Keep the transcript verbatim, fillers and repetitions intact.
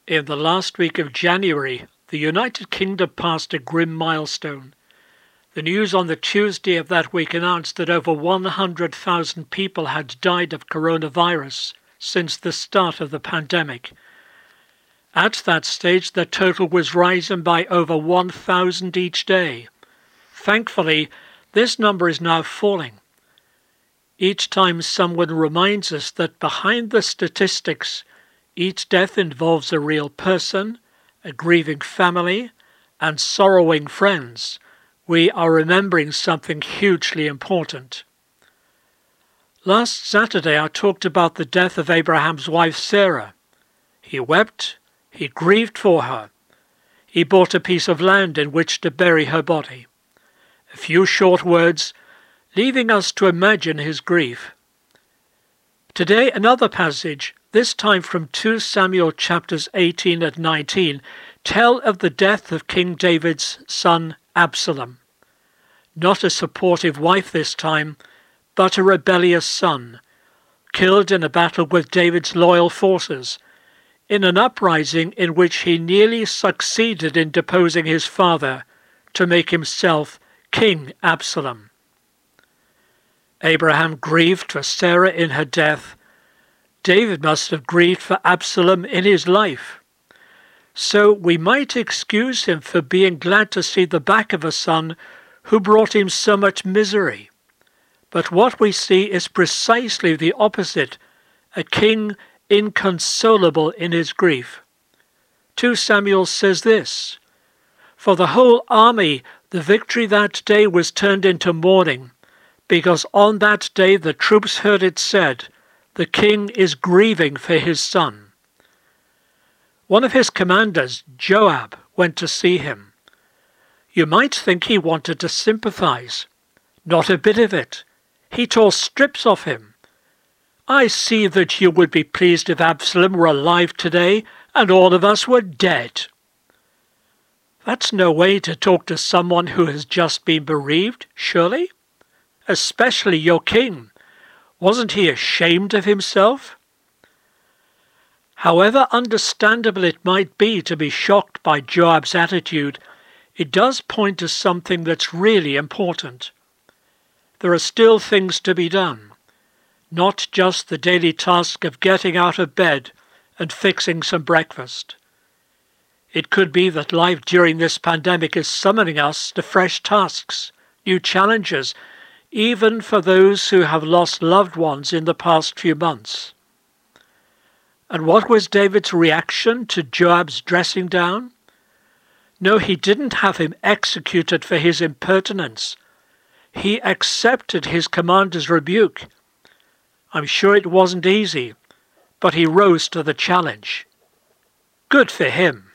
In the last week of January, the United Kingdom passed a grim milestone. The news on the Tuesday of that week announced that over one hundred thousand people had died of coronavirus since the start of the pandemic. At that stage, the total was rising by over one thousand each day. Thankfully, this number is now falling. Each time someone reminds us that behind the statistics, each death involves a real person, a grieving family, and sorrowing friends, we are remembering something hugely important. Last Saturday, I talked about the death of Abraham's wife Sarah. He wept, he grieved for her. He bought a piece of land in which to bury her body. A few short words, leaving us to imagine his grief. Today, another passage, this time from Second Samuel chapters eighteen and nineteen, tell of the death of King David's son Absalom. Not a supportive wife this time, but a rebellious son, killed in a battle with David's loyal forces, in an uprising in which he nearly succeeded in deposing his father to make himself King Absalom. Abraham grieved for Sarah in her death. David must have grieved for Absalom in his life. So we might excuse him for being glad to see the back of a son who brought him so much misery. But what we see is precisely the opposite, a king inconsolable in his grief. Second Samuel says this, "For the whole army, the victory that day was turned into mourning, because on that day the troops heard it said, 'The king is grieving for his son.'" One of his commanders, Joab, went to see him. You might think he wanted to sympathize. Not a bit of it. He tore strips off him. "I see that you would be pleased if Absalom were alive today and all of us were dead." That's no way to talk to someone who has just been bereaved, surely? Especially your king. Wasn't he ashamed of himself? However understandable it might be to be shocked by Joab's attitude, it does point to something that's really important. There are still things to be done, not just the daily task of getting out of bed and fixing some breakfast. It could be that life during this pandemic is summoning us to fresh tasks, new challenges, even for those who have lost loved ones in the past few months. And what was David's reaction to Joab's dressing down? No, he didn't have him executed for his impertinence. He accepted his commander's rebuke. I'm sure it wasn't easy, but he rose to the challenge. Good for him.